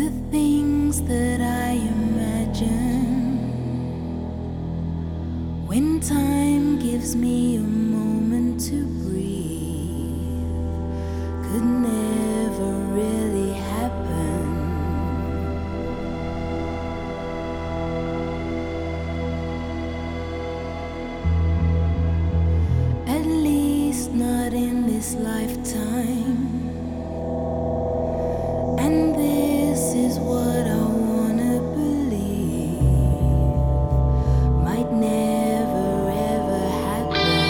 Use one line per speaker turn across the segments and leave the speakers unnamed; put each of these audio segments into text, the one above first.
The things that I imagine when time gives me a moment to breathe could never really happen. At least not in this lifetime. And this is what I wanna believe might never ever happen.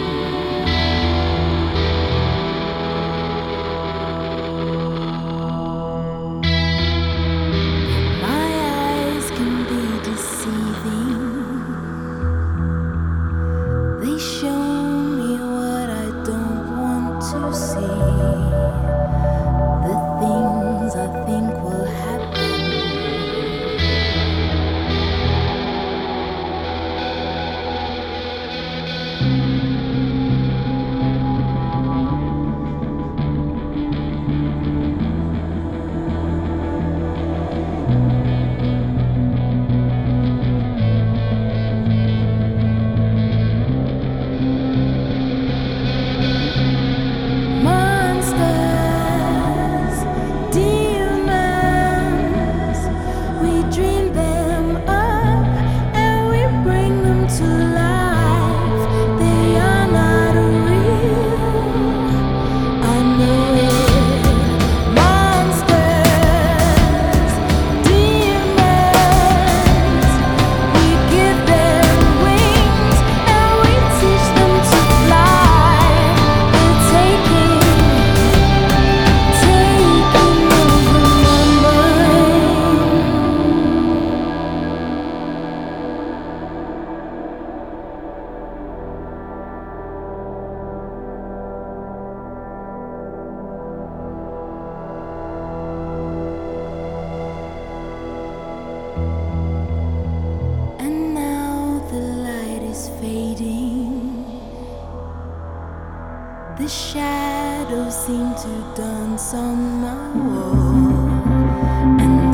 My eyes can be deceiving. They show me what I don't want to see. The things I think will happen. Monsters, demons, we dream them up and we bring them to life. They are not real, I know it. Monsters, demons, we give them wings and we teach them to fly. We're taking over my mind. And now the light is fading. The shadows seem to dance on my wall. And